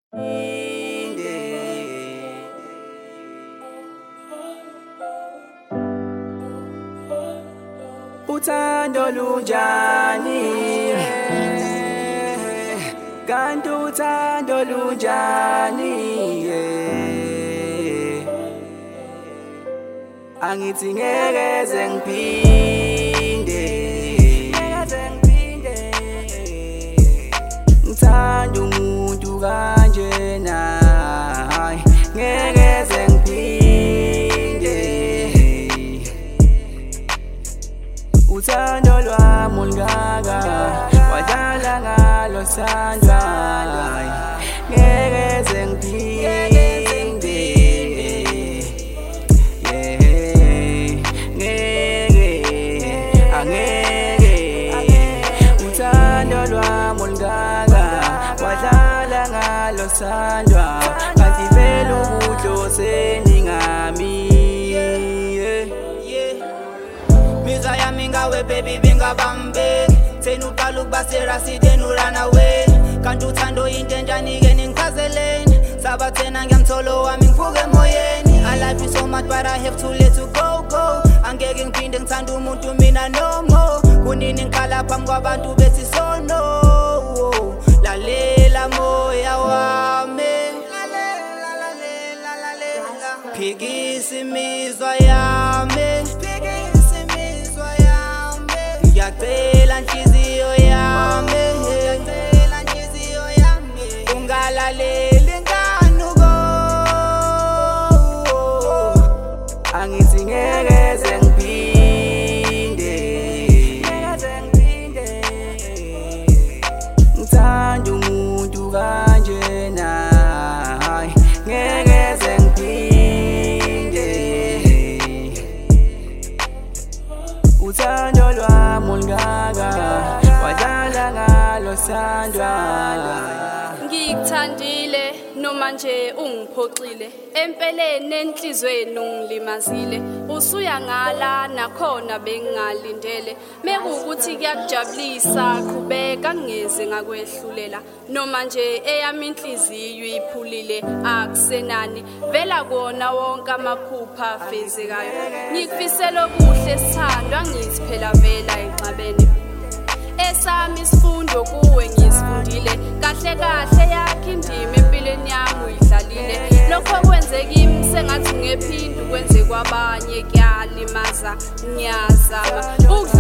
Uthando lunjani, kanti uthando lunjani, angithi ngeke ngiphinde, ngithanda umuntu kanjena, ngeke ngiphinde. Uthando lwami olungaka wadlala ngalo sandla, ngeke ngiphinde, angeke. Uthando lwami olungaka wadlala ngalo sandla, kanti vele ubuhle ngami. Miza yami ngawe baby bingabambeki, thena uqala ukuba serious then u run away. Kanti uthando into enjani-ke ningichazeleni, sabathena ngiyamtholo wami ngiphuke emoyeni. I love you so much but I have to let you go. Angeke ngiphinde ngithanda umuntu mina no more. Kunini ngikhala phambi kwabantu bethi sono, lalela moya wami, phikisa imizwa yami, ngiyacela nhliziyo yami, ungalaleli nganuko, angithi ngeke ngiphinde, ngithanda umuntu kanjena, ngeke ngiphinde. Uthando lwami olungaka wadlala ngalo sandla, ngikuthandile noma nje ungiphoxile, empeleni enhlizweni ungilimazile. Usuya ngala nakhona bengingalindele, mekuwukuthi kuyakujabulisa qhubeka ngeze ngakwehlulela. Noma nje eyami inhliziyo iphulile akusenani, vela kona wonke amaphupha afezekayo. Ngikufisela okuhle sithandwa, ngithi phela vela enxabene. Esami isifundo kuwe ngisifundile, kahle kahle yakhe indima empilweni yami uyidlalile. Lokho kwenzeka kimi sengathi ngephinde ukwenze kwabanye, kuyalimaza ngiyazama.